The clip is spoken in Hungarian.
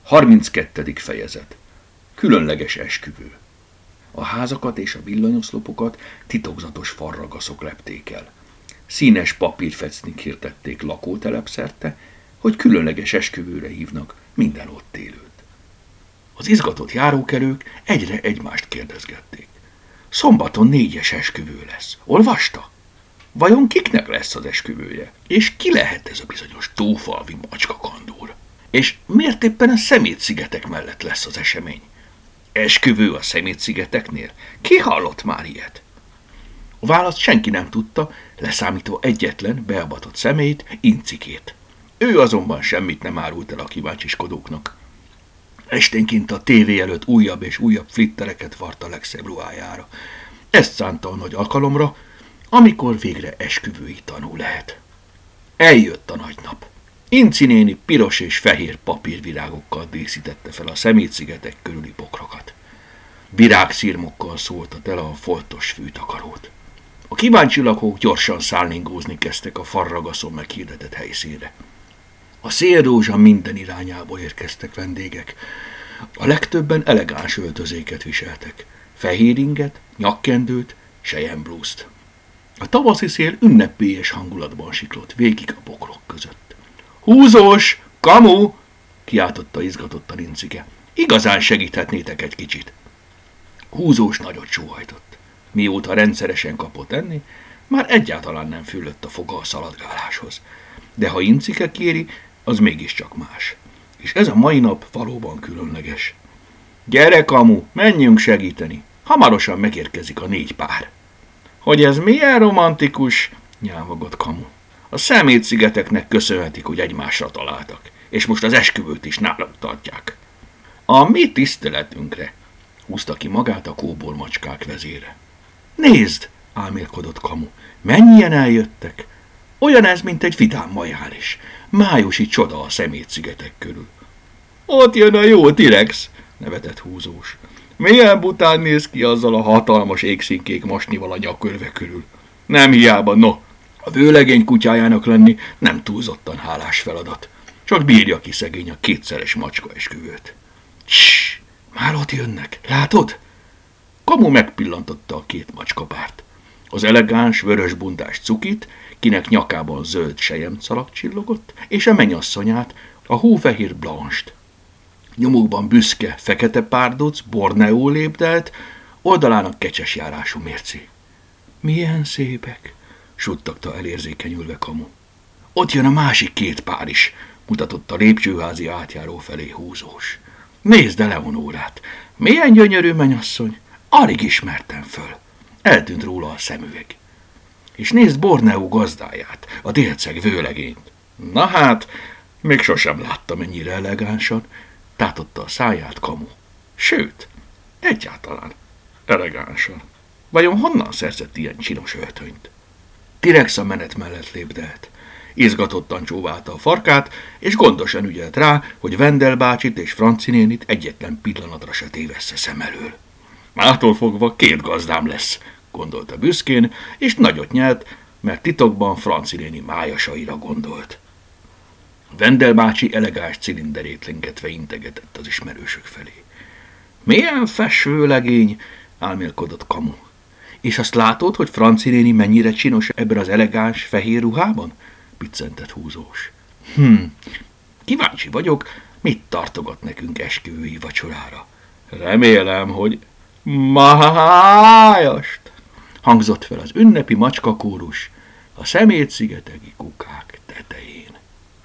32. fejezet. Különleges esküvő. A házakat és a villanyoszlopokat titokzatos farragaszok lepték el. Színes papírfecnik hirdették lakótelepszerte, hogy különleges esküvőre hívnak minden ott élőt. Az izgatott járókelők egyre egymást kérdezgették. Szombaton 4-es esküvő lesz. Olvasta? Vajon kiknek lesz az esküvője? És ki lehet ez a bizonyos tófalvi macskakandúr? És miért éppen a Szemét-szigetek mellett lesz az esemény? Esküvő a Szemét-szigeteknél? Ki hallott már ilyet? A választ senki nem tudta, leszámítva egyetlen beavatott személyt, Incikét. Ő azonban semmit nem árult el a kíváncsiskodóknak. Esténként a tévé előtt újabb és újabb flittereket vart a legszebb ruhájára. Ezt szánta a nagy alkalomra, amikor végre esküvői tanú lehet. Eljött a nagy nap. Inci néni piros és fehér papírvirágokkal díszítette fel a Szemét-szigetek körüli bokrokat. Virágszirmokkal szólta tele a foltos fűtakarót. A kíváncsi lakók gyorsan szállingózni kezdtek a farragaszon meghirdetett helyszínre. A szélrózsa minden irányából érkeztek vendégek. A legtöbben elegáns öltözéket viseltek. Fehér inget, nyakkendőt, selyemblúzt. A tavaszi szél ünnepélyes hangulatban siklott végig a bokrok között. Húzós! Kamu! Kiáltotta izgatottan Incike. Igazán segíthetnétek egy kicsit. Húzós nagyot sóhajtott. Mióta rendszeresen kapott enni, már egyáltalán nem fülött a foga a szaladgáláshoz. De ha Incike kéri, az mégiscsak más. És ez a mai nap valóban különleges. Gyere, Kamu, menjünk segíteni. Hamarosan megérkezik a 4 pár. Hogy ez milyen romantikus, nyávogott Kamu. A Szemét-szigeteknek köszönhetik, hogy egymásra találtak, és most az esküvőt is náluk tartják. A mi tiszteletünkre, húzta ki magát a kóbormacskák vezére. Nézd, álmélkodott Kamu, mennyien eljöttek. Olyan ez, mint egy vidám majális. Májusi csoda a Szemét-szigetek körül. Ott jön a jó T-rex, nevetett Húzós. Milyen bután néz ki azzal a hatalmas égszínkék mosnival a nyakörve körül. Nem hiába, no, a vőlegény kutyájának lenni nem túlzottan hálás feladat. Csak bírja ki szegény a 2-szeres macska esküvőt. Cs, már ott jönnek, látod? Kamu megpillantotta a 2 macskapárt. Az elegáns, vörösbundás Cukit, kinek nyakában zöld selyemszalag csillogott, és a mennyasszonyát, a hófehér Blanst. Nyomukban büszke, fekete párduc, Borneó lépdelt, oldalán a kecses járású mérci. Milyen szépek, suttogta elérzékenyülve Kamu. Ott jön a másik 2 pár is, mutatott a lépcsőházi átjáró felé Húzós. Nézd Eleonórát, milyen gyönyörű mennyasszony, alig ismertem föl. Eltűnt róla a szemüveg. És nézd Borneó gazdáját, a délceg vőlegényt. Na hát, még sosem láttam ennyire elegánsan, tátotta a száját Kamu. Sőt, egyáltalán elegánsan. Vajon honnan szerzett ilyen csinos öltönyt? T-rex a menet mellett lépdelt. Izgatottan csóválta a farkát, és gondosan ügyelt rá, hogy Wendel bácsit és Franci nénit egyetlen pillanatra se tévessze szem elől. Mától fogva 2 gazdám lesz, gondolta büszkén, és nagyot nyelt, mert titokban Franci néni májasaira gondolt. Wendel bácsi elegáns cilinderét lengetve integetett az ismerősök felé. Milyen fesső legény, álmélkodott Kamu. És azt látod, hogy Franci néni mennyire csinos ebben az elegáns fehér ruhában? Piccentett Húzós. Kíváncsi vagyok, mit tartogat nekünk esküvői vacsorára. Remélem, hogy májast, hangzott fel az ünnepi macskakórus a Szemét-szigeteki kukák tetején.